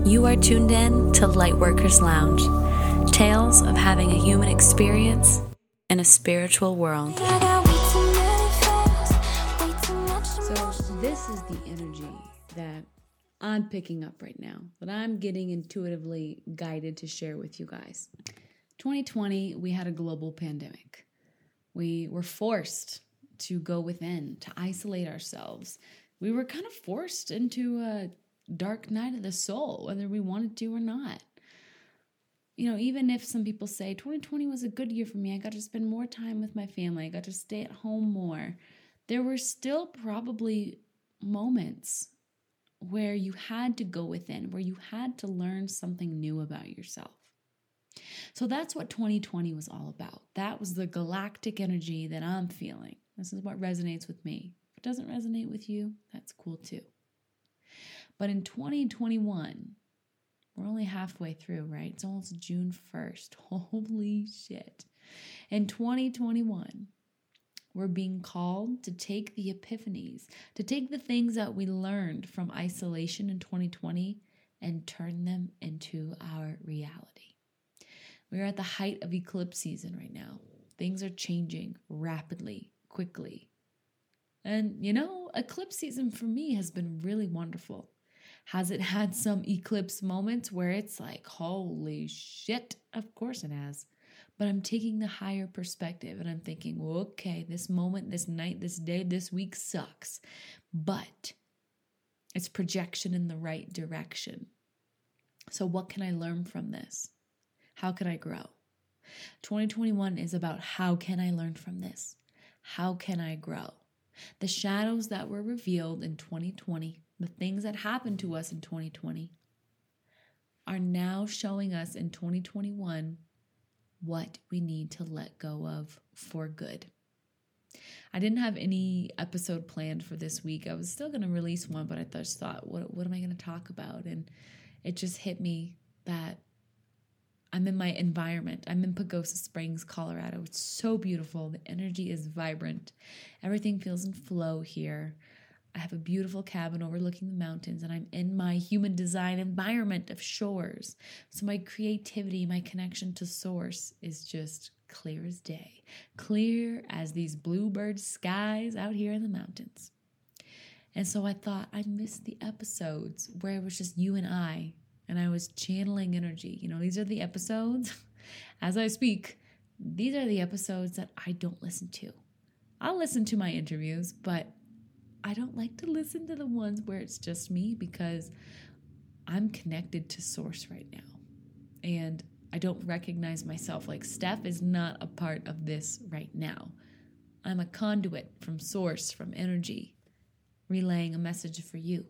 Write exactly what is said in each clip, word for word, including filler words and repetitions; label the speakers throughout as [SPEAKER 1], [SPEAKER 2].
[SPEAKER 1] You are tuned in to Lightworkers Lounge, tales of having a human experience in a spiritual world.
[SPEAKER 2] So this is the energy that I'm picking up right now, that I'm getting intuitively guided to share with you guys. twenty twenty, we had a global pandemic. We were forced to go within, to isolate ourselves. We were kind of forced into a dark night of the soul, whether we wanted to or not. You know, even if some people say twenty twenty was a good year for me, I got to spend more time with my family, I got to stay at home more, there were still probably moments where you had to go within, where you had to learn something new about yourself. So that's what twenty twenty was all about. That was the galactic energy that I'm feeling. This is what resonates with me. If it doesn't resonate with you, that's cool too. But in twenty twenty-one, we're only halfway through, right? It's almost June first. Holy shit. In twenty twenty-one, we're being called to take the epiphanies, to take the things that we learned from isolation in twenty twenty and turn them into our reality. We're at the height of eclipse season right now. Things are changing rapidly, quickly. And, you know, eclipse season for me has been really wonderful. Has it had some eclipse moments where it's like, holy shit? Of course it has. But I'm taking the higher perspective and I'm thinking, well, okay, this moment, this night, this day, this week sucks. But it's projection in the right direction. So what can I learn from this? How can I grow? twenty twenty-one is about how can I learn from this? How can I grow? The shadows that were revealed in twenty twenty, the things that happened to us in twenty twenty, are now showing us in twenty twenty-one what we need to let go of for good. I didn't have any episode planned for this week. I was still going to release one, but I just thought, what, what am I going to talk about? And it just hit me that I'm in my environment. I'm in Pagosa Springs, Colorado. It's so beautiful. The energy is vibrant. Everything feels in flow here. I have a beautiful cabin overlooking the mountains, and I'm in my human design environment of shores. So my creativity, my connection to source is just clear as day. Clear as these bluebird skies out here in the mountains. And so I thought I missed the episodes where it was just you and I, and I was channeling energy. You know, these are the episodes, as I speak, these are the episodes that I don't listen to. I'll listen to my interviews, but I don't like to listen to the ones where it's just me because I'm connected to source right now. And I don't recognize myself. Like Steph is not a part of this right now. I'm a conduit from source, from energy, relaying a message for you.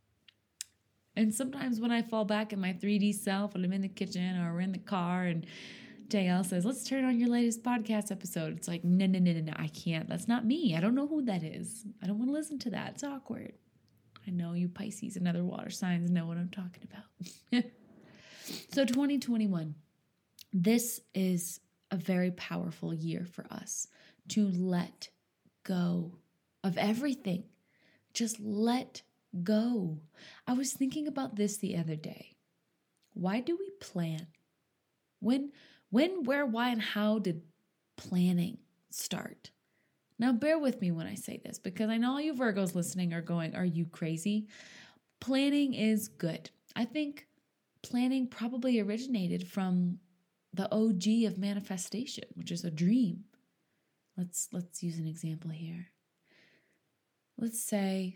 [SPEAKER 2] And sometimes when I fall back in my three D self and I'm in the kitchen or we're in the car and J L says, let's turn on your latest podcast episode. It's like, no, no, no, no, no, I can't. That's not me. I don't know who that is. I don't want to listen to that. It's awkward. I know you Pisces and other water signs know what I'm talking about. So twenty twenty-one, this is a very powerful year for us to let go of everything. Just let go. I was thinking about this the other day. Why do we plan? When, when, where, why, and how did planning start? Now, bear with me when I say this, because I know all you Virgos listening are going, are you crazy? Planning is good. I think planning probably originated from the O G of manifestation, which is a dream. Let's, let's use an example here. Let's say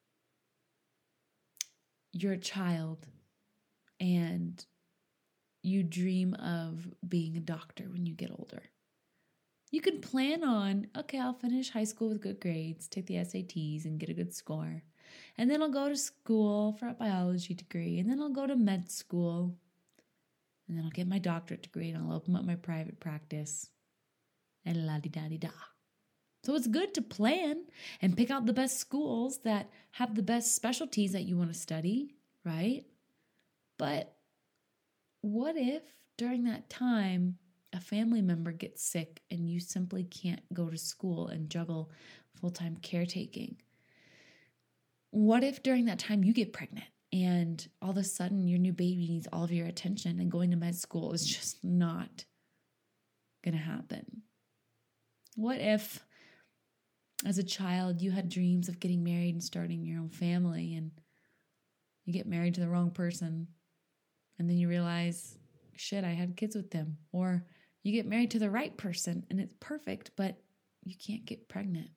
[SPEAKER 2] you're a child and you dream of being a doctor when you get older. You can plan on, okay, I'll finish high school with good grades, take the S A Ts and get a good score. And then I'll go to school for a biology degree. And then I'll go to med school. And then I'll get my doctorate degree and I'll open up my private practice. And la-di-da-di-da. So it's good to plan and pick out the best schools that have the best specialties that you want to study, right? But what if during that time a family member gets sick and you simply can't go to school and juggle full-time caretaking? What if during that time you get pregnant And all of a sudden, your new baby needs all of your attention, and going to med school is just not going to happen. What if, as a child, you had dreams of getting married and starting your own family, and you get married to the wrong person, and then you realize, shit, I had kids with them. Or you get married to the right person, and it's perfect, but you can't get pregnant.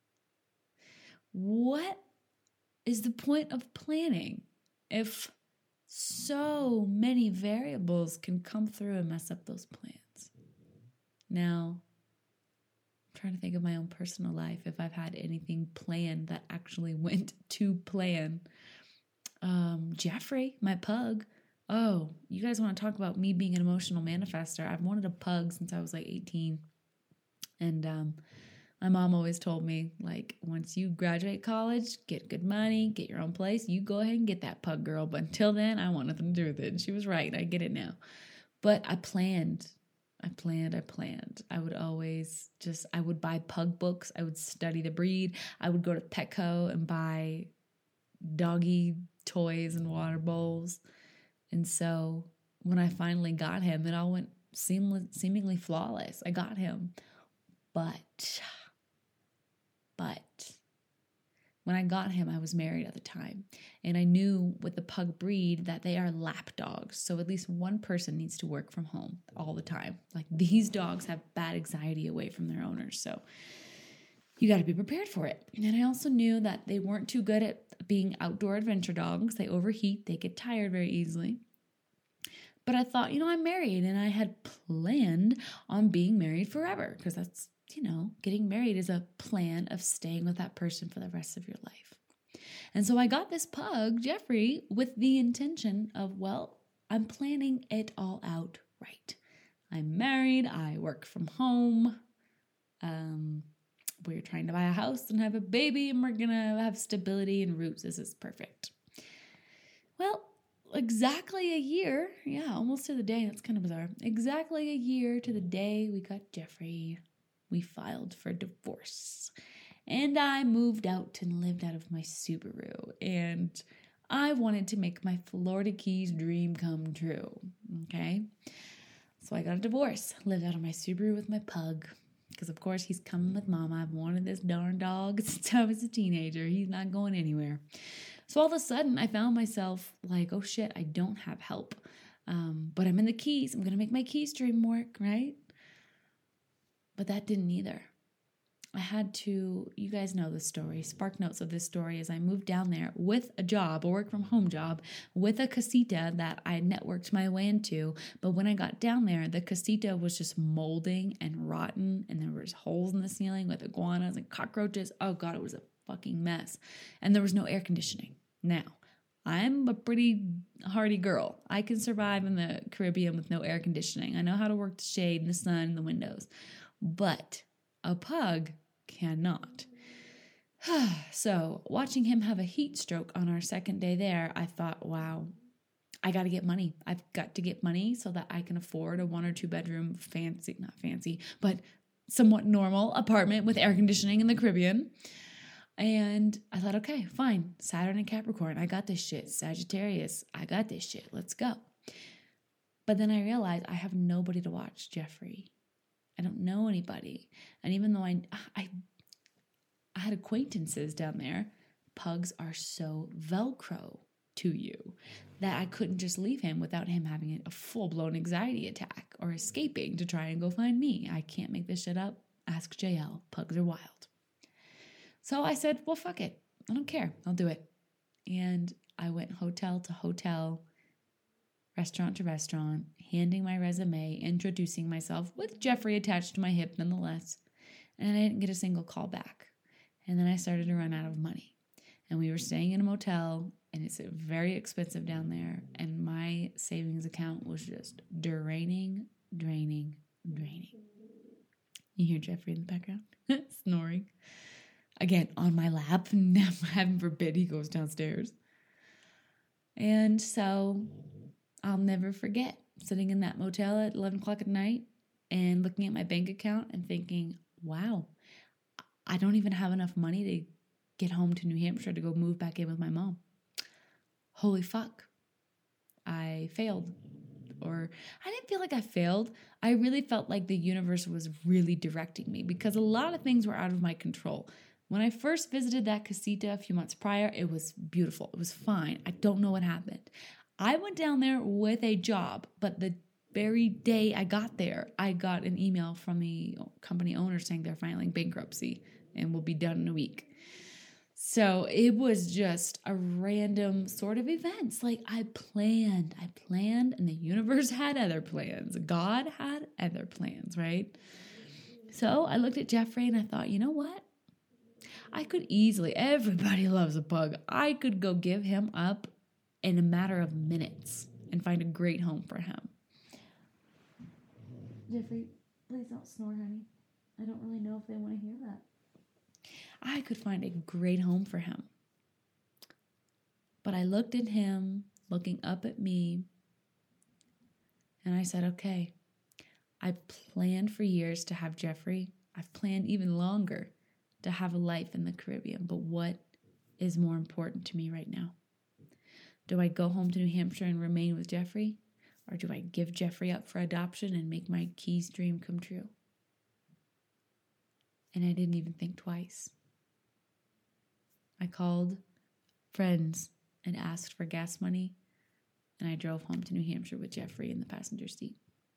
[SPEAKER 2] What is the point of planning if so many variables can come through and mess up those plans? Now, I'm trying to think of my own personal life, if I've had anything planned that actually went to plan. Um, Jeffrey, my pug. Oh, you guys want to talk about me being an emotional manifester? I've wanted a pug since I was like eighteen. And um, my mom always told me, like, once you graduate college, get good money, get your own place, you go ahead and get that pug, girl. But until then, I want nothing to do with it. And she was right. I get it now. But I planned. I planned, I planned. I would always just, I would buy pug books. I would study the breed. I would go to Petco and buy doggy toys and water bowls. And so when I finally got him, it all went seamless, seemingly flawless. I got him. But, but when I got him, I was married at the time. And I knew with the pug breed that they are lap dogs. So at least one person needs to work from home all the time. Like, these dogs have bad anxiety away from their owners. So you got to be prepared for it. And I also knew that they weren't too good at being outdoor adventure dogs. They overheat. They get tired very easily. But I thought, you know, I'm married, and I had planned on being married forever, because that's, you know, getting married is a plan of staying with that person for the rest of your life. And so I got this pug, Jeffrey, with the intention of, well, I'm planning it all out right. I'm married. I work from home. Um, we're trying to buy a house and have a baby, and we're going to have stability and roots. This is perfect. Well, exactly a year. Yeah, almost to the day. That's kind of bizarre. Exactly a year to the day we got Jeffrey, we filed for divorce. And I moved out and lived out of my Subaru. And I wanted to make my Florida Keys dream come true. Okay? So I got a divorce. Lived out of my Subaru with my pug. Because, of course, he's coming with mama. I've wanted this darn dog since I was a teenager. He's not going anywhere. So all of a sudden, I found myself like, oh, shit, I don't have help. Um, but I'm in the Keys. I'm going to make my Keys dream work, right? But that didn't either. I had to, you guys know the story, spark notes of this story as I moved down there with a job, a work from home job, with a casita that I networked my way into. But when I got down there, the casita was just molding and rotten, and there was holes in the ceiling with iguanas and cockroaches. Oh God, it was a fucking mess. And there was no air conditioning. Now, I'm a pretty hardy girl. I can survive in the Caribbean with no air conditioning. I know how to work the shade and the sun and the windows. But a pug cannot. So watching him have a heat stroke on our second day there, I thought, wow, I got to get money. I've got to get money so that I can afford a one or two bedroom fancy, not fancy, but somewhat normal apartment with air conditioning in the Caribbean. And I thought, okay, fine. Saturn and Capricorn, I got this shit. Sagittarius, I got this shit. Let's go. But then I realized I have nobody to watch Jeffrey. I don't know anybody. And even though I, I, I had acquaintances down there, pugs are so Velcro to you that I couldn't just leave him without him having a full-blown anxiety attack or escaping to try and go find me. I can't make this shit up. Ask J L. Pugs are wild. So I said, well, fuck it. I don't care. I'll do it. And I went hotel to hotel, restaurant to restaurant, handing my resume, introducing myself with Jeffrey attached to my hip nonetheless. And I didn't get a single call back. And then I started to run out of money. And we were staying in a motel, and it's very expensive down there. And my savings account was just draining, draining, draining. You hear Jeffrey in the background snoring. Again, on my lap. Heaven forbid he goes downstairs. And so I'll never forget sitting in that motel at eleven o'clock at night and looking at my bank account and thinking, wow, I don't even have enough money to get home to New Hampshire to go move back in with my mom. holy fuck, I failed. Or I didn't feel like I failed. I really felt like the universe was really directing me because a lot of things were out of my control. When I first visited that casita a few months prior, it was beautiful. It was fine. I don't know what happened. I went down there with a job, but the very day I got there, I got an email from the company owner saying they're filing bankruptcy and will be done in a week. So it was just a random sort of events. Like I planned, I planned, and the universe had other plans. God had other plans, right? So I looked at Jeffrey and I thought, you know what? I could easily, everybody loves a pug. I could go give him up in a matter of minutes and find a great home for him. Jeffrey, please don't snore, honey. I don't really know if they want to hear that. I could find a great home for him. But I looked at him, looking up at me, and I said, okay, I planned for years to have Jeffrey. I've planned even longer to have a life in the Caribbean. But what is more important to me right now? Do I go home to New Hampshire and remain with Jeffrey? Or do I give Jeffrey up for adoption and make my Keys dream come true? And I didn't even think twice. I called friends and asked for gas money, and I drove home to New Hampshire with Jeffrey in the passenger seat.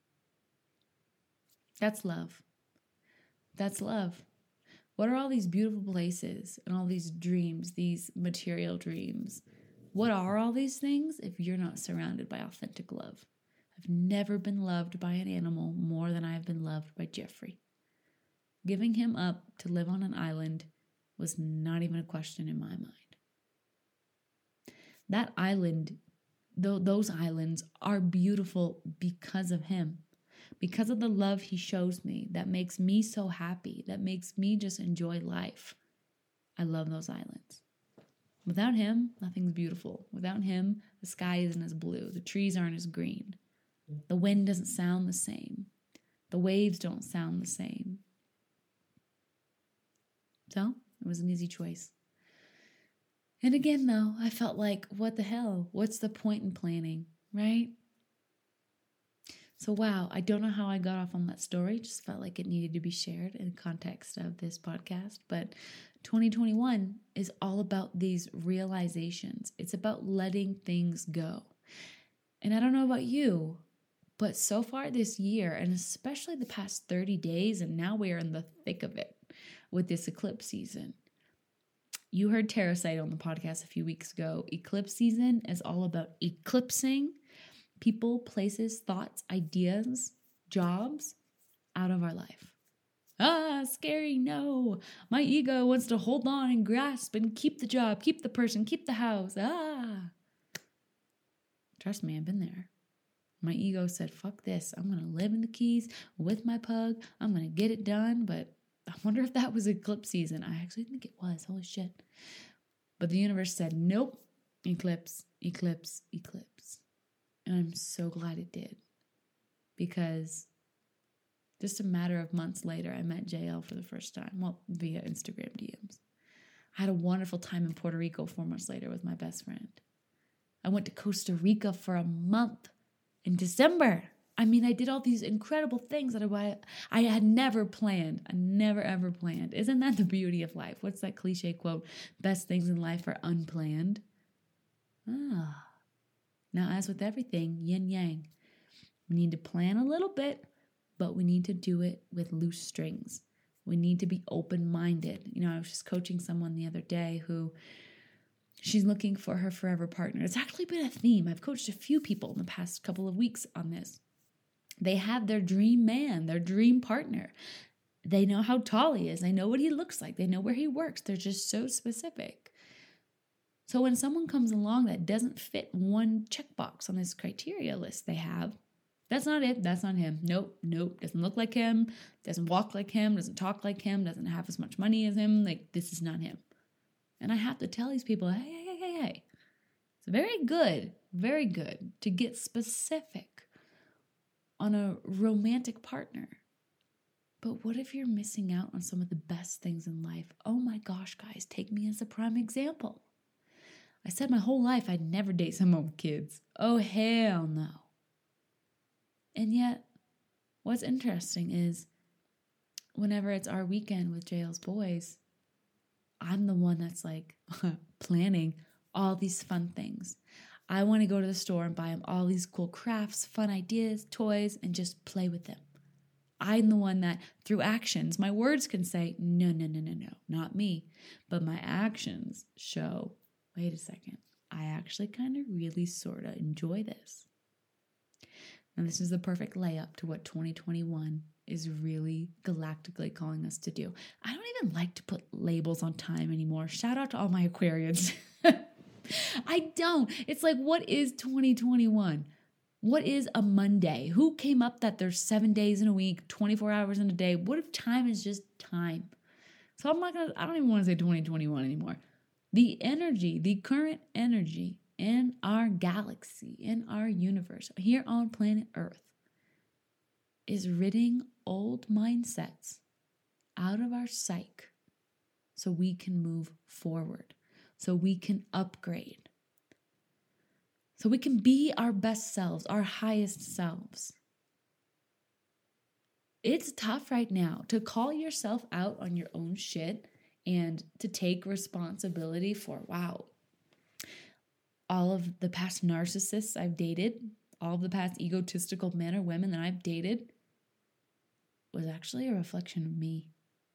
[SPEAKER 2] That's love. That's love. What are all these beautiful places and all these dreams, these material dreams? What are all these things if you're not surrounded by authentic love? I've never been loved by an animal more than I have been loved by Jeffrey. Giving him up to live on an island was not even a question in my mind. That island, though those islands are beautiful because of him. Because of the love he shows me that makes me so happy, that makes me just enjoy life. I love those islands. Without him, nothing's beautiful. Without him, the sky isn't as blue. The trees aren't as green. The wind doesn't sound the same. The waves don't sound the same. So, it was an easy choice. And again, though, I felt like, what the hell? What's the point in planning, right? So, wow, I don't know how I got off on that story. Just felt like it needed to be shared in the context of this podcast. But twenty twenty-one is all about these realizations. It's about letting things go. And I don't know about you, but so far this year, and especially the past thirty days, and now we are in the thick of it with this eclipse season. You heard Tara say on the podcast a few weeks ago, eclipse season is all about eclipsing people, places, thoughts, ideas, jobs out of our life. Ah, scary, no. My ego wants to hold on and grasp and keep the job, keep the person, keep the house. Ah. Trust me, I've been there. My ego said, fuck this. I'm going to live in the Keys with my pug. I'm going to get it done. But I wonder if that was eclipse season. I actually think it was. Holy shit. But the universe said, nope. Eclipse, eclipse, eclipse. And I'm so glad it did. Because just a matter of months later, I met J L for the first time. Well, via Instagram D Ms. I had a wonderful time in Puerto Rico four months later with my best friend. I went to Costa Rica for a month in December. I mean, I did all these incredible things that I, I had never planned. I never, ever planned. Isn't that the beauty of life? What's that cliche quote? Best things in life are unplanned. Ah. Now, as with everything, yin yang. We need to plan a little bit, but we need to do it with loose strings. We need to be open-minded. You know, I was just coaching someone the other day who she's looking for her forever partner. It's actually been a theme. I've coached a few people in the past couple of weeks on this. They have their dream man, their dream partner. They know how tall he is. They know what he looks like. They know where he works. They're just so specific. So when someone comes along that doesn't fit one checkbox on this criteria list they have, that's not it. That's not him. Nope, nope. Doesn't look like him. Doesn't walk like him. Doesn't talk like him. Doesn't have as much money as him. Like, this is not him. And I have to tell these people, hey, hey, hey, hey, hey. It's very good, very good to get specific on a romantic partner. But what if you're missing out on some of the best things in life? Oh my gosh, guys, take me as a prime example. I said my whole life I'd never date someone with kids. Oh, hell no. And yet, what's interesting is whenever it's our weekend with J L's boys, I'm the one that's like planning all these fun things. I want to go to the store and buy them all these cool crafts, fun ideas, toys, and just play with them. I'm the one that, through actions, my words can say, no, no, no, no, no, not me. But my actions show, wait a second, I actually kind of really sort of enjoy this. And this is the perfect layup to what twenty twenty-one is really galactically calling us to do. I don't even like to put labels on time anymore. Shout out to all my Aquarians. I don't. It's like, what is twenty twenty-one? What is a Monday? Who came up that there's seven days in a week, twenty-four hours in a day? What if time is just time? So I'm not going to, I don't even want to say twenty twenty-one anymore. The energy, the current energy in our galaxy, in our universe, here on planet Earth, is ridding old mindsets out of our psyche so we can move forward, so we can upgrade, so we can be our best selves, our highest selves. It's tough right now to call yourself out on your own shit and to take responsibility for, wow, all of the past narcissists I've dated, all of the past egotistical men or women that I've dated was actually a reflection of me.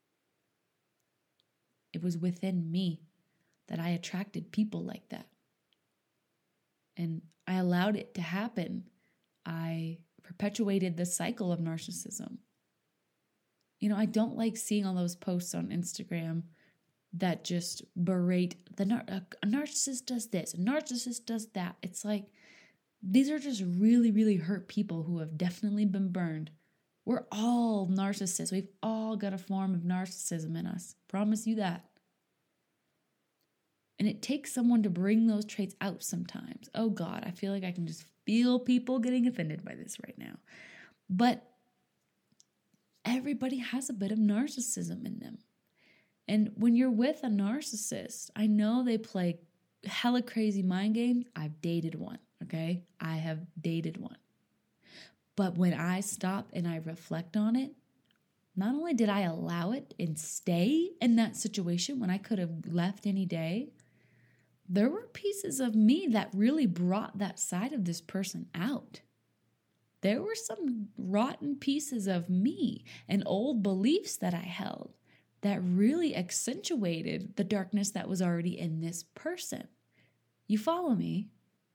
[SPEAKER 2] It was within me that I attracted people like that. And I allowed it to happen. I perpetuated the cycle of narcissism. You know, I don't like seeing all those posts on Instagram that just berate the nar- a narcissist does this, a narcissist does that. It's like, these are just really, really hurt people who have definitely been burned. We're all narcissists. We've all got a form of narcissism in us. Promise you that. And it takes someone to bring those traits out sometimes. Oh God, I feel like I can just feel people getting offended by this right now. But everybody has a bit of narcissism in them. And when you're with a narcissist, I know they play hella crazy mind games. I've dated one, okay? I have dated one. But when I stop and I reflect on it, not only did I allow it and stay in that situation when I could have left any day, there were pieces of me that really brought that side of this person out. There were some rotten pieces of me and old beliefs that I held that really accentuated the darkness that was already in this person. You follow me?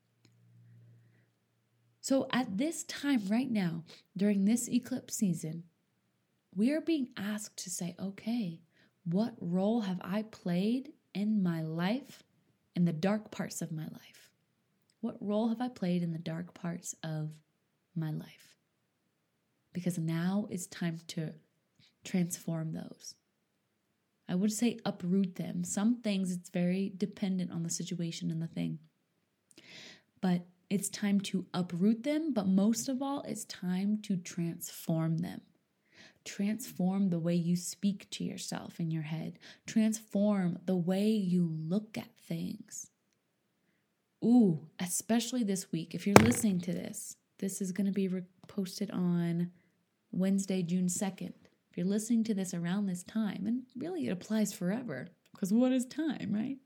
[SPEAKER 2] So at this time right now, during this eclipse season, we are being asked to say, okay, what role have I played in my life, in the dark parts of my life? What role have I played in the dark parts of my life? Because now it's time to transform those. I would say uproot them. Some things, it's very dependent on the situation and the thing. But it's time to uproot them, but most of all, it's time to transform them. Transform the way you speak to yourself in your head. Transform the way you look at things. Ooh, especially this week. If you're listening to this, this is going to be re- posted on Wednesday, June second. If you're listening to this around this time, and really it applies forever, because what is time, right?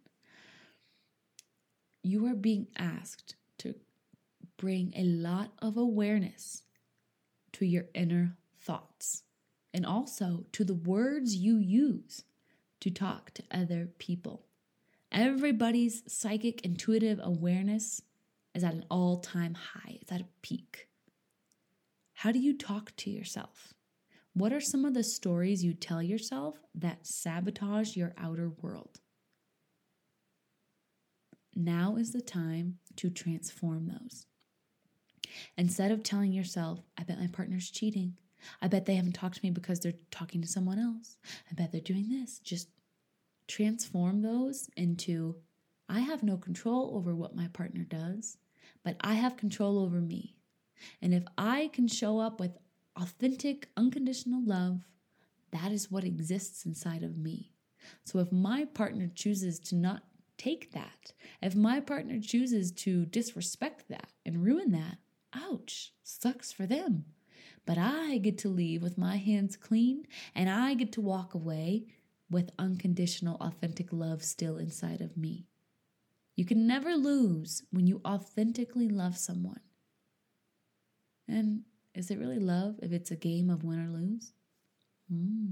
[SPEAKER 2] You are being asked to bring a lot of awareness to your inner thoughts and also to the words you use to talk to other people. Everybody's psychic intuitive awareness is at an all-time high. It's at a peak. How do you talk to yourself? What are some of the stories you tell yourself that sabotage your outer world? Now is the time to transform those. Instead of telling yourself, I bet my partner's cheating. I bet they haven't talked to me because they're talking to someone else. I bet they're doing this. Just transform those into, I have no control over what my partner does, but I have control over me. And if I can show up with authentic, unconditional love, that is what exists inside of me. So if my partner chooses to not take that. If my partner chooses to disrespect that and ruin that, ouch, sucks for them. But I get to leave with my hands clean, and I get to walk away with unconditional, authentic love still inside of me. You can never lose when you authentically love someone. And is it really love if it's a game of win or lose? Hmm.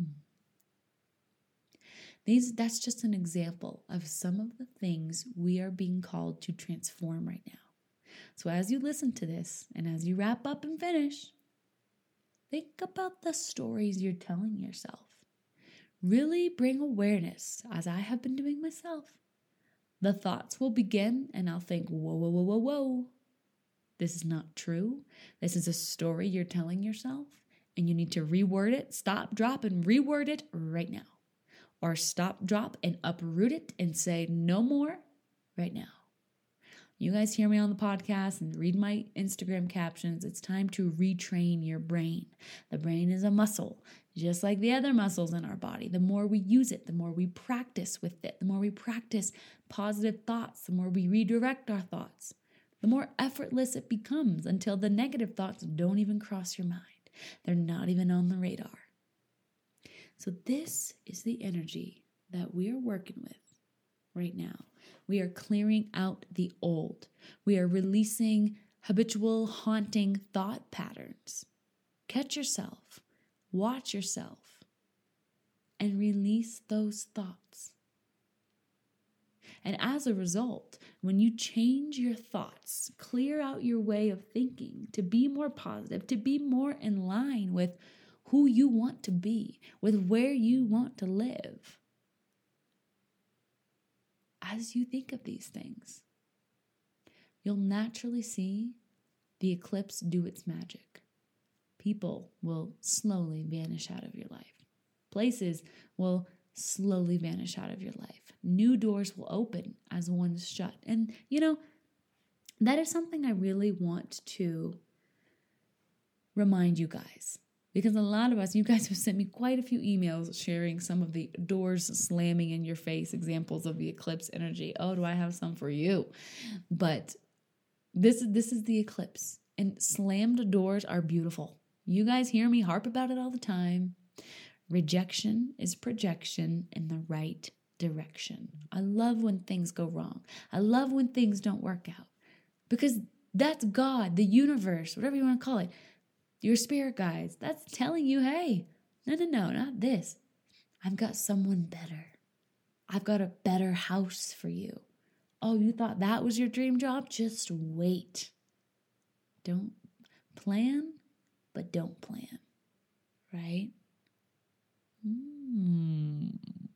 [SPEAKER 2] These, that's just an example of some of the things we are being called to transform right now. So as you listen to this and as you wrap up and finish, think about the stories you're telling yourself. Really bring awareness, as I have been doing myself. The thoughts will begin and I'll think, whoa, whoa, whoa, whoa, whoa. This is not true. This is a story you're telling yourself, and you need to reword it, stop, drop, and reword it right now. Or stop, drop, and uproot it and say no more right now. You guys hear me on the podcast and read my Instagram captions. It's time to retrain your brain. The brain is a muscle, just like the other muscles in our body. The more we use it, the more we practice with it, the more we practice positive thoughts, the more we redirect our thoughts, the more effortless it becomes until the negative thoughts don't even cross your mind. They're not even on the radar. So this is the energy that we are working with right now. We are clearing out the old. We are releasing habitual, haunting thought patterns. Catch yourself, watch yourself, and release those thoughts. And as a result, when you change your thoughts, clear out your way of thinking to be more positive, to be more in line with who you want to be, with where you want to live. As you think of these things, you'll naturally see the eclipse do its magic. People will slowly vanish out of your life. Places will slowly vanish out of your life. New doors will open as ones shut. And, you know, that is something I really want to remind you guys. Because a lot of us, you guys have sent me quite a few emails sharing some of the doors slamming in your face examples of the eclipse energy. Oh, do I have some for you? But this, this is the eclipse. And slammed doors are beautiful. You guys hear me harp about it all the time. Rejection is projection in the right direction. I love when things go wrong. I love when things don't work out. Because that's God, the universe, whatever you want to call it. Your spirit guides, that's telling you, hey, no, no, no, not this. I've got someone better. I've got a better house for you. Oh, you thought that was your dream job? Just wait. Don't plan, but don't plan, right? Mm.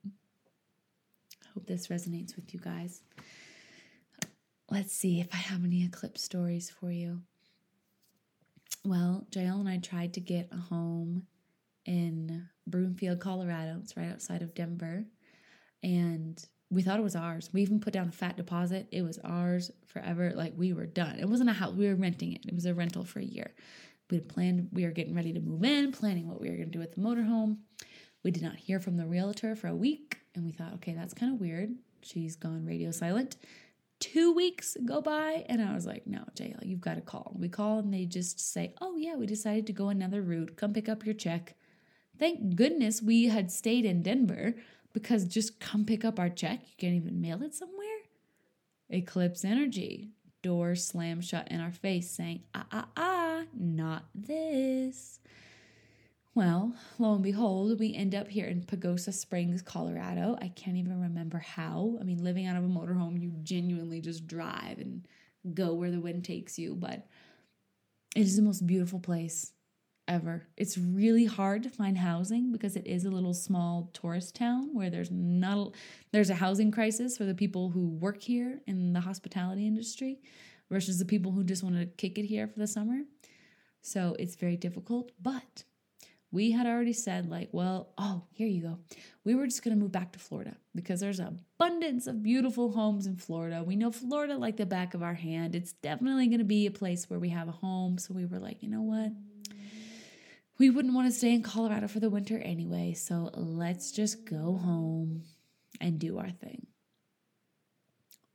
[SPEAKER 2] I hope this resonates with you guys. Let's see if I have any eclipse stories for you. Well, Jael and I tried to get a home in Broomfield, Colorado. It's right outside of Denver. And we thought it was ours. We even put down a fat deposit. It was ours forever. Like, we were done. It wasn't a house. We were renting it. It was a rental for a year. We had planned, we were getting ready to move in, planning what we were going to do with the motorhome. We did not hear from the realtor for a week. And we thought, okay, that's kind of weird. She's gone radio silent. Two weeks go by, and I was like, no, Jael, you've got to call. We call, and they just say, oh, yeah, we decided to go another route. Come pick up your check. Thank goodness we had stayed in Denver, because just come pick up our check. You can't even mail it somewhere. Eclipse energy. Door slam shut in our face, saying, ah, ah, ah, not this. Well, lo and behold, we end up here in Pagosa Springs, Colorado. I can't even remember how. I mean, living out of a motorhome, you genuinely just drive and go where the wind takes you. But it is the most beautiful place ever. It's really hard to find housing because it is a little small tourist town where there's not a, there's a housing crisis for the people who work here in the hospitality industry versus the people who just want to kick it here for the summer. So it's very difficult, but we had already said, like, well, oh, here you go. We were just going to move back to Florida because there's an abundance of beautiful homes in Florida. We know Florida like the back of our hand. It's definitely going to be a place where we have a home. So we were like, you know what? We wouldn't want to stay in Colorado for the winter anyway. So let's just go home and do our thing.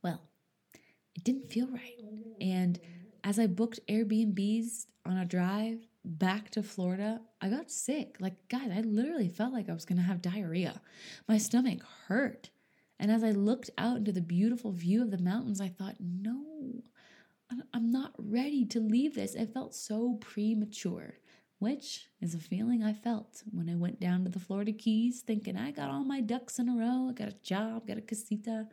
[SPEAKER 2] Well, it didn't feel right. And as I booked Airbnbs on a drive back to Florida, I got sick. Like, guys, I literally felt like I was going to have diarrhea. My stomach hurt. And as I looked out into the beautiful view of the mountains, I thought, no, I'm not ready to leave this. It felt so premature, which is a feeling I felt when I went down to the Florida Keys thinking I got all my ducks in a row. I got a job, got a casita.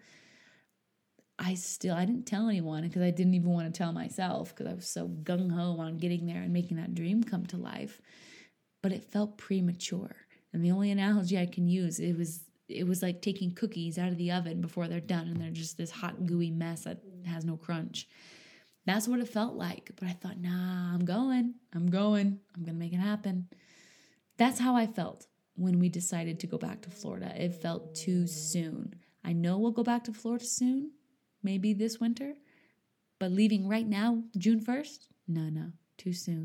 [SPEAKER 2] I still, I didn't tell anyone because I didn't even want to tell myself because I was so gung-ho on getting there and making that dream come to life. But it felt premature. And the only analogy I can use, it was it was like taking cookies out of the oven before they're done and they're just this hot, gooey mess that has no crunch. That's what it felt like. But I thought, nah, I'm going. I'm going. I'm going to make it happen. That's how I felt when we decided to go back to Florida. It felt too soon. I know we'll go back to Florida soon. Maybe this winter, but leaving right now, June first? No, no, too soon.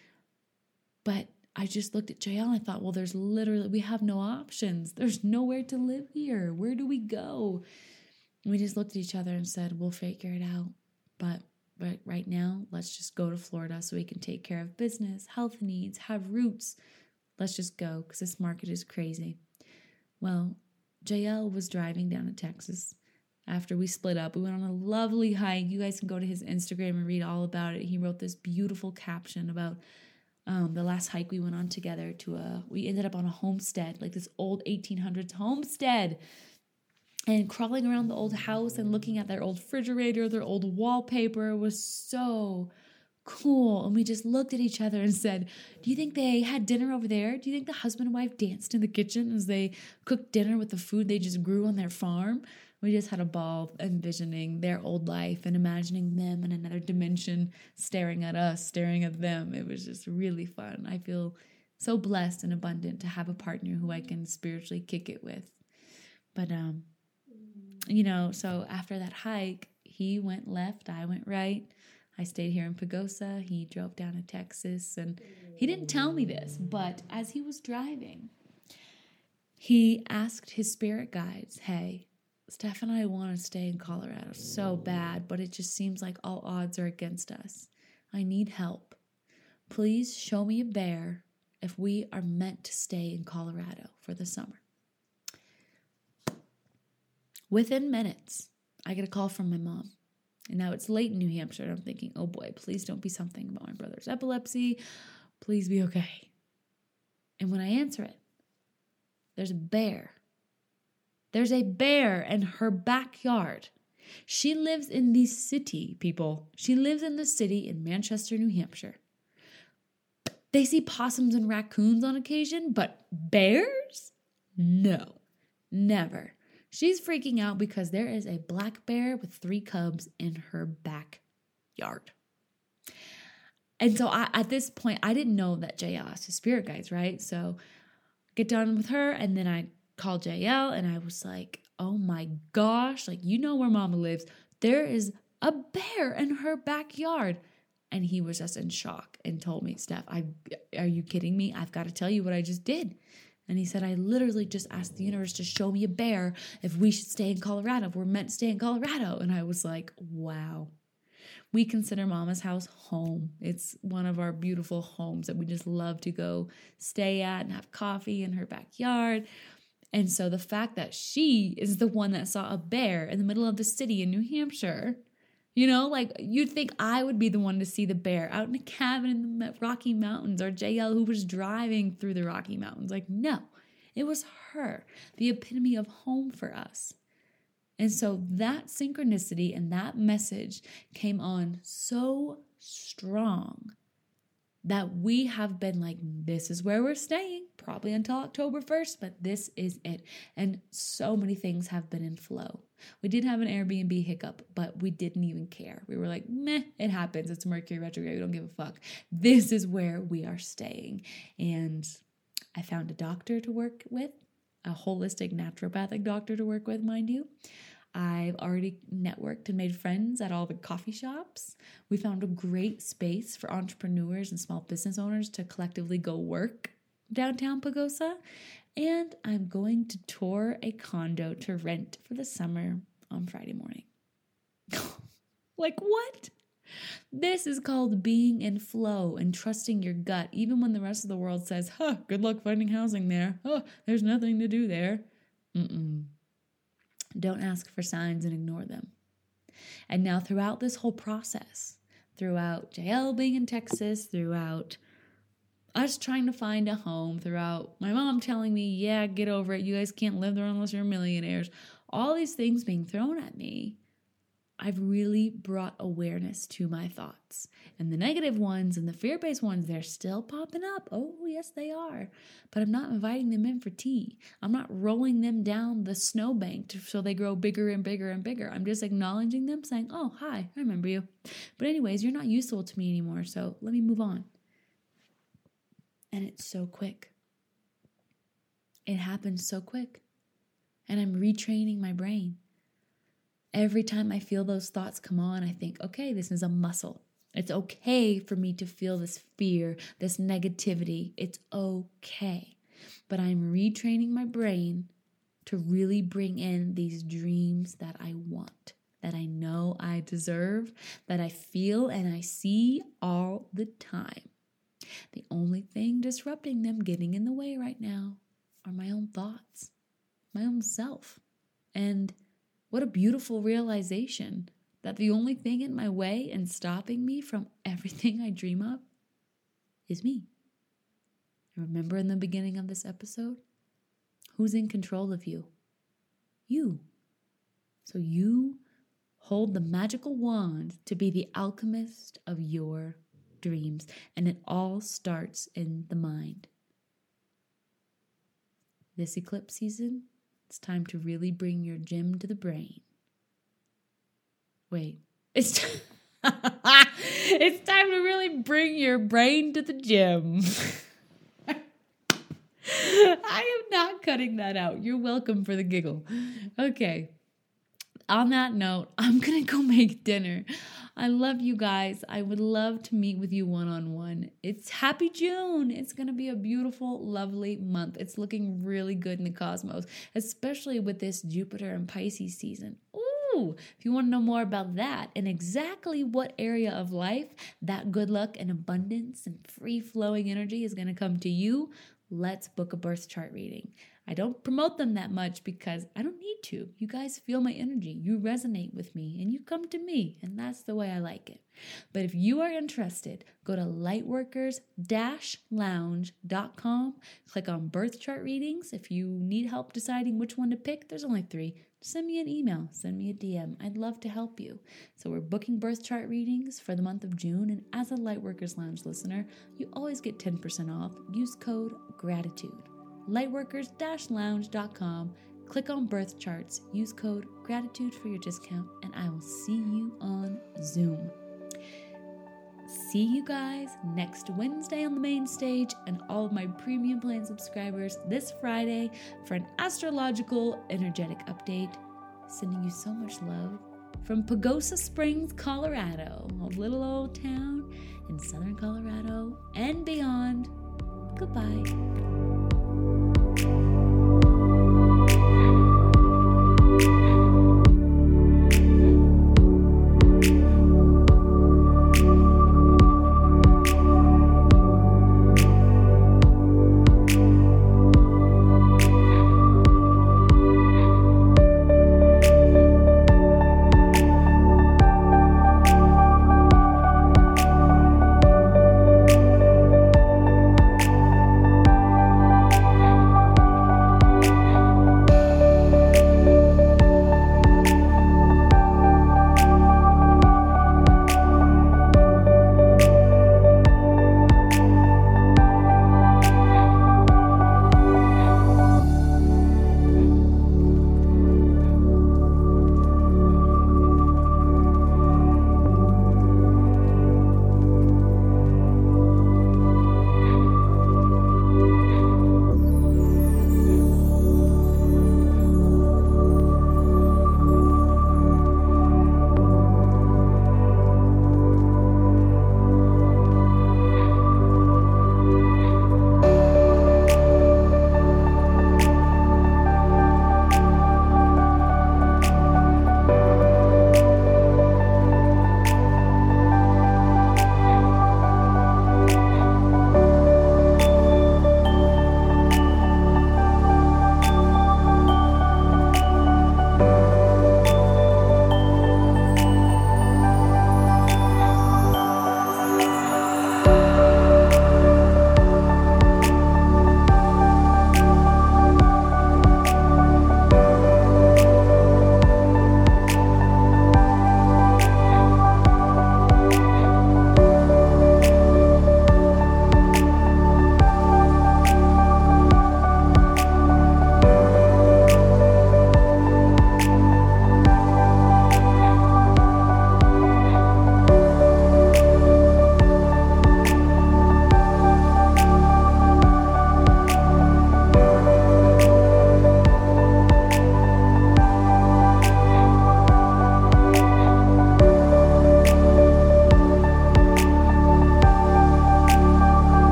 [SPEAKER 2] But I just looked at J L and I thought, well, there's literally, we have no options. There's nowhere to live here. Where do we go? And we just looked at each other and said, we'll figure it out. But, but right now, let's just go to Florida so we can take care of business, health needs, have roots. Let's just go because this market is crazy. Well, J L was driving down to Texas. After we split up, we went on a lovely hike. You guys can go to his Instagram and read all about it. He wrote this beautiful caption about um, the last hike we went on together to a, we ended up on a homestead, like this old eighteen hundreds homestead. And crawling around the old house and looking at their old refrigerator, their old wallpaper was so cool. And we just looked at each other and said, do you think they had dinner over there? Do you think the husband and wife danced in the kitchen as they cooked dinner with the food they just grew on their farm? We just had a ball envisioning their old life and imagining them in another dimension, staring at us, staring at them. It was just really fun. I feel so blessed and abundant to have a partner who I can spiritually kick it with. But, um, you know, so after that hike, he went left, I went right. I stayed here in Pagosa. He drove down to Texas, and he didn't tell me this, but as he was driving, he asked his spirit guides, hey, Steph and I want to stay in Colorado so bad, but it just seems like all odds are against us. I need help. Please show me a bear if we are meant to stay in Colorado for the summer. Within minutes, I get a call from my mom. And now it's late in New Hampshire, and I'm thinking, oh boy, please don't be something about my brother's epilepsy. Please be okay. And when I answer it, there's a bear. There's a bear in her backyard. She lives in the city, people. She lives in the city in Manchester, New Hampshire. They see possums and raccoons on occasion, but bears? No, never. She's freaking out because there is a black bear with three cubs in her backyard. And so I, at this point, I didn't know that J L asked his spirit guides, right? So get done with her, and then I called J L, and I was like, oh my gosh, like, you know where mama lives. There is a bear in her backyard. And he was just in shock and told me, Steph, I, are you kidding me? I've got to tell you what I just did. And he said, I literally just asked the universe to show me a bear if we should stay in Colorado, if we're meant to stay in Colorado. And I was like, wow. We consider Mama's house home. It's one of our beautiful homes that we just love to go stay at and have coffee in her backyard. And so the fact that she is the one that saw a bear in the middle of the city in New Hampshire, you know, like, you'd think I would be the one to see the bear out in a cabin in the Rocky Mountains, or J L who was driving through the Rocky Mountains. Like, no, it was her, the epitome of home for us. And so that synchronicity and that message came on so strong that we have been like, this is where we're staying, probably until October first, but this is it. And so many things have been in flow. We did have an Airbnb hiccup, but we didn't even care. We were like, meh, it happens. It's Mercury retrograde. We don't give a fuck. This is where we are staying. And I found a doctor to work with, a holistic naturopathic doctor to work with, mind you. I've already networked and made friends at all the coffee shops. We found a great space for entrepreneurs and small business owners to collectively go work downtown Pagosa. And I'm going to tour a condo to rent for the summer on Friday morning. Like what? This is called being in flow and trusting your gut, even when the rest of the world says, huh, good luck finding housing there. Oh, there's nothing to do there. Mm-mm. Don't ask for signs and ignore them. And now throughout this whole process, throughout J L being in Texas, throughout us trying to find a home, throughout my mom telling me, yeah, get over it. You guys can't live there unless you're millionaires. All these things being thrown at me, I've really brought awareness to my thoughts. And the negative ones and the fear-based ones, they're still popping up. Oh, yes, they are. But I'm not inviting them in for tea. I'm not rolling them down the snowbank to, so they grow bigger and bigger and bigger. I'm just acknowledging them, saying, oh, hi, I remember you. But anyways, you're not useful to me anymore, so let me move on. And it's so quick. It happens so quick. And I'm retraining my brain. Every time I feel those thoughts come on, I think, okay, this is a muscle. It's okay for me to feel this fear, this negativity. It's okay. But I'm retraining my brain to really bring in these dreams that I want, that I know I deserve, that I feel and I see all the time. The only thing disrupting them, getting in the way right now, are my own thoughts, my own self. And what a beautiful realization that the only thing in my way and stopping me from everything I dream of is me. Remember in the beginning of this episode? Who's in control of you? You. So you hold the magical wand to be the alchemist of your dreams. And it all starts in the mind. This eclipse season, it's time to really bring your gym to the brain. Wait, it's t- it's time to really bring your brain to the gym. I am not cutting that out. You're welcome for the giggle. Okay. On that note, I'm going to go make dinner. I love you guys. I would love to meet with you one-on-one. It's happy June. It's going to be a beautiful, lovely month. It's looking really good in the cosmos, especially with this Jupiter and Pisces season. Ooh, if you want to know more about that and exactly what area of life that good luck and abundance and free-flowing energy is going to come to you, let's book a birth chart reading. I don't promote them that much because I don't need to. You guys feel my energy. You resonate with me and you come to me, and that's the way I like it. But if you are interested, go to lightworkers dash lounge dot com, click on birth chart readings. If you need help deciding which one to pick, there's only three. Send me an email, send me a D M. I'd love to help you. So we're booking birth chart readings for the month of June, and as a Lightworkers Lounge listener, you always get ten percent off. Use code GRATITUDE. lightworkers dash lounge dot com. Click on birth charts. Use code GRATITUDE for your discount, and I will see you on Zoom. See you guys next Wednesday on the main stage, and all of my premium plan subscribers this Friday for an astrological energetic update. Sending you so much love from Pagosa Springs, Colorado, a little old town in southern Colorado and beyond. Goodbye.